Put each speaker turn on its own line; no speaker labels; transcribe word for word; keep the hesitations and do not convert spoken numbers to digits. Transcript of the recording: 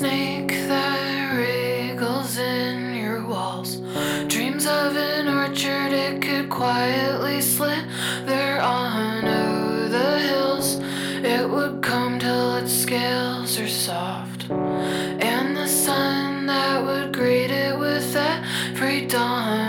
snake that wriggles in your walls. Dreams of an orchard it could quietly slither on over the hills. It would come till its scales are soft.